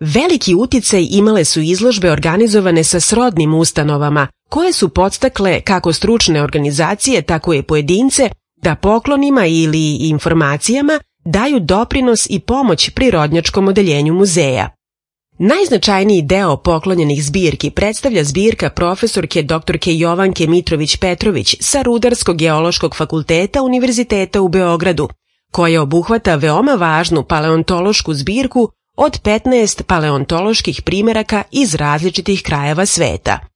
Veliki uticaj imale su izložbe organizovane sa srodnim ustanovama, koje su podstakle kako stručne organizacije, tako i pojedince da poklonima ili informacijama daju doprinos i pomoć prirodnjačkom odeljenju muzeja. Najznačajniji deo poklonjenih zbirki predstavlja zbirka profesorke dr. Jovanke Mitrović-Petrović sa Rudarsko-geološkog fakulteta Univerziteta u Beogradu, koja obuhvata veoma važnu paleontološku zbirku od 15 paleontoloških primeraka iz različitih krajeva sveta.